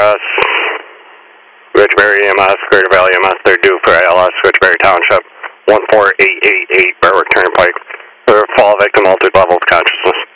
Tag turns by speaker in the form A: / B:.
A: us, Richbury EMS, Greater Valley EMS, they're due for ALS, Richbury Township, 14888 Berwick Turnpike. Their fall victim altered level of consciousness.